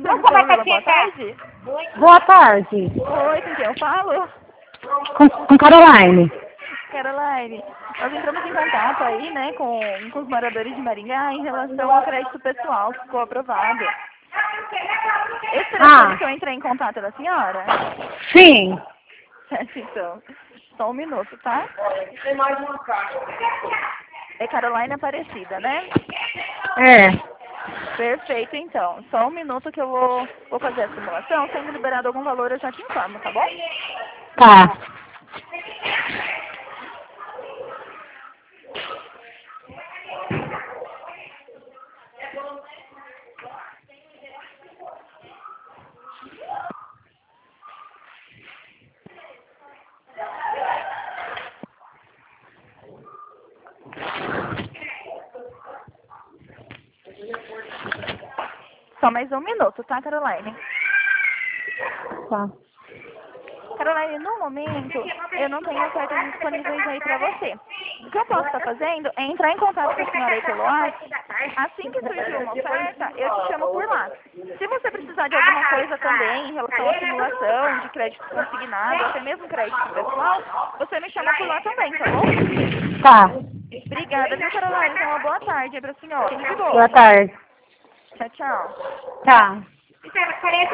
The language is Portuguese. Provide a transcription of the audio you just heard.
Sandra Silva, boa tarde. Boa tarde. Oi, com quem eu falo? Com Caroline. Caroline, nós entramos em contato aí, né, com os moradores de Maringá em relação ao crédito pessoal que ficou aprovado. Esse telefone que eu entrei em contato é da senhora? Sim. Certo, então. Só um minuto, tá? Tem mais uma caixa. É Caroline Aparecida, né? É. Perfeito, então. Só um minuto que eu vou fazer a simulação. Sendo liberado algum valor, eu já te informo, tá bom? Tá. Só mais um minuto, tá, Caroline? Tá. Caroline, no momento, eu não tenho ofertas disponíveis aí pra você. O que eu posso estar fazendo é entrar em contato com a senhora aí pelo WhatsApp. Assim que surgir uma oferta, eu te chamo por lá. Se você precisar de alguma coisa também em relação à simulação de crédito consignado, até mesmo crédito pessoal, você me chama por lá também, tá bom? Tá. Obrigada, viu, Caroline? Então, uma boa tarde aí pra senhora. Tudo de Boa bom. tarde. Tchau, tchau. Tá.